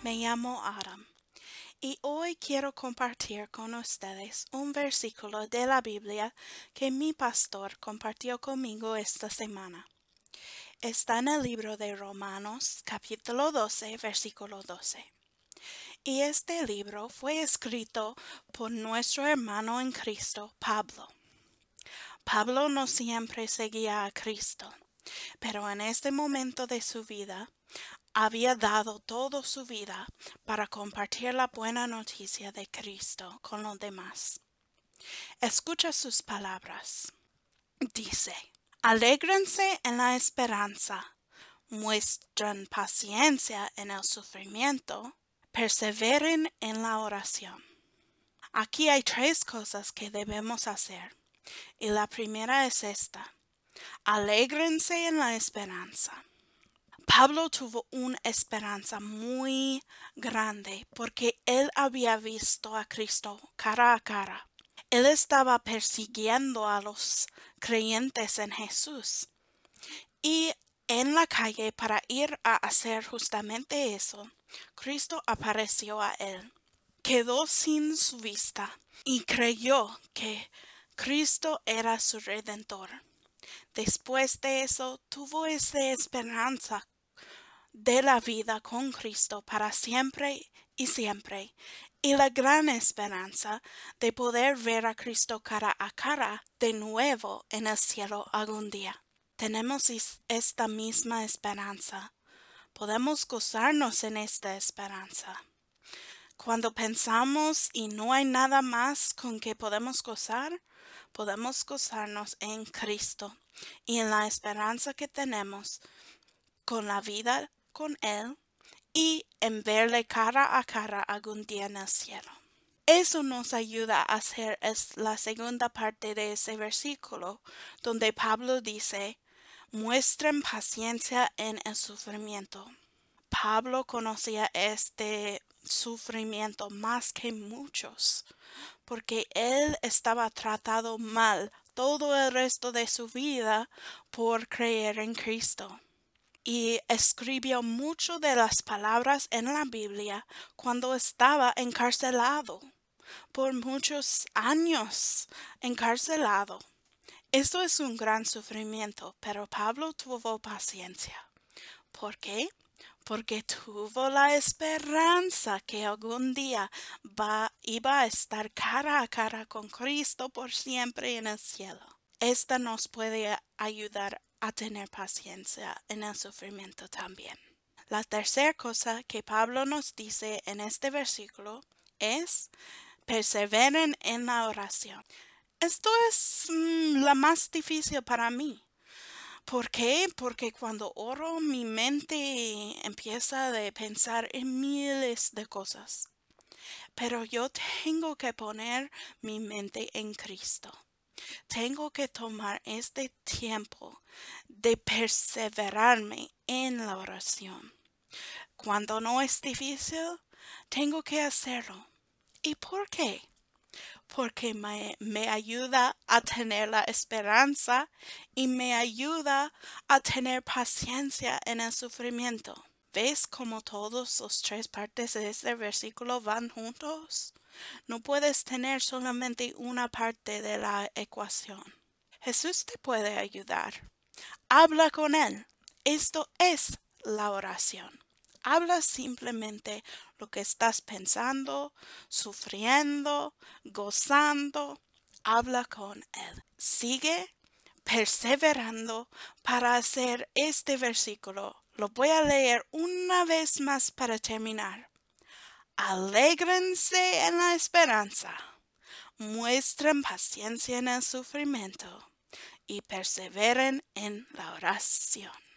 Me llamo Adam y hoy quiero compartir con ustedes un versículo de la Biblia que mi pastor compartió conmigo esta semana. Está en el libro de Romanos, capítulo 12, versículo 12. Y este libro fue escrito por nuestro hermano en Cristo, Pablo. Pablo no siempre seguía a Cristo, pero en este momento de su vida, había dado toda su vida para compartir la buena noticia de Cristo con los demás. Escucha sus palabras. Dice: Alégrense en la esperanza, muestren paciencia en el sufrimiento, perseveren en la oración. Aquí hay tres cosas que debemos hacer, y la primera es esta: alégrense en la esperanza. Pablo tuvo una esperanza muy grande porque él había visto a Cristo cara a cara. Él estaba persiguiendo a los creyentes en Jesús. Y en la calle para ir a hacer justamente eso, Cristo apareció a él. Quedó sin su vista y creyó que Cristo era su redentor. Después de eso, tuvo esa esperanza de la vida con Cristo para siempre y siempre, y la gran esperanza de poder ver a Cristo cara a cara de nuevo en el cielo algún día. Tenemos esta misma esperanza. Podemos gozarnos en esta esperanza. Cuando pensamos y no hay nada más con que podemos gozarnos en Cristo y en la esperanza que tenemos con la vida con Él y en verle cara a cara algún día en el cielo. Eso nos ayuda a hacer la segunda parte de ese versículo, donde Pablo dice: muestren paciencia en el sufrimiento. Pablo conocía este sufrimiento más que muchos, porque él estaba tratado mal todo el resto de su vida por creer en Cristo. Y escribió mucho de las palabras en la Biblia cuando estaba encarcelado, por muchos años encarcelado. Esto es un gran sufrimiento, pero Pablo tuvo paciencia. ¿Por qué? Porque tuvo la esperanza que algún día iba a estar cara a cara con Cristo por siempre en el cielo. Esta nos puede ayudar a tener paciencia en el sufrimiento también. La tercera cosa que Pablo nos dice en este versículo es: perseveren en la oración. Esto es la más difícil para mí. ¿Por qué? Porque cuando oro mi mente empieza a pensar en miles de cosas. Pero yo tengo que poner mi mente en Cristo. Tengo que tomar este tiempo de perseverarme en la oración. Cuando no es difícil, tengo que hacerlo. ¿Y por qué? Porque me ayuda a tener la esperanza y me ayuda a tener paciencia en el sufrimiento. ¿Ves cómo todas las tres partes de este versículo van juntos? No puedes tener solamente una parte de la ecuación. Jesús te puede ayudar. Habla con Él. Esto es la oración. Habla simplemente lo que estás pensando, sufriendo, gozando. Habla con Él. Sigue perseverando para hacer este versículo. Lo voy a leer una vez más para terminar. Alégrense en la esperanza, muestren paciencia en el sufrimiento y perseveren en la oración.